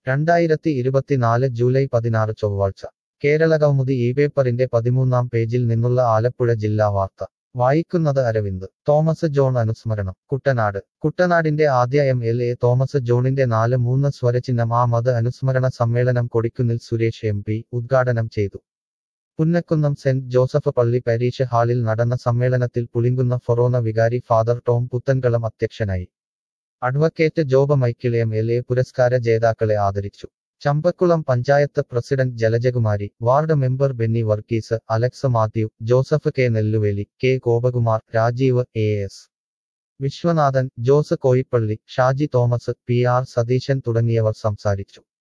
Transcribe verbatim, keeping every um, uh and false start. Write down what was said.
രണ്ടായിരത്തി ഇരുപത്തിനാല് ജൂലൈ പതിനാറ് ചൊവ്വാഴ്ച കേരളകൗമുദി ഈ പേപ്പറിന്റെ പതിമൂന്നാം പേജിൽ നിന്നുള്ള ആലപ്പുഴ ജില്ലാ വാർത്ത വായിക്കുന്നത് അരവിന്ദ്. തോമസ് ജോൺ അനുസ്മരണം. കുട്ടനാട്. കുട്ടനാടിന്റെ ആദ്യ എം എൽ എ തോമസ് ജോണിന്റെ നാല് മൂന്ന് സ്വരചിഹ്നം ആ മത അനുസ്മരണ സമ്മേളനം കൊടിക്കുന്നിൽ സുരേഷ് എം പി ഉദ്ഘാടനം ചെയ്തു. പുന്നക്കുന്നം സെന്റ് ജോസഫ് പള്ളി പരീഷ് ഹാളിൽ നടന്ന സമ്മേളനത്തിൽ പുളിങ്കുന്ന ഫൊറോന വികാരി ഫാദർ ടോം പുത്തൻകളം അധ്യക്ഷനായി. Advocate Job Michael M L A പുരസ്കാര ജേതാക്കളെ ആദരിച്ചു. Champakkulam panchayat president Jalajakumari, ward member Benny Varghese, Alex Mathew, Joseph K Nelluveli, K Gopakumar, Rajeev, A S Viswanathan, Jose Koipally, Shaji Thomas, P R Satheesan തുടങ്ങിയവർ സംസാരിച്ചു.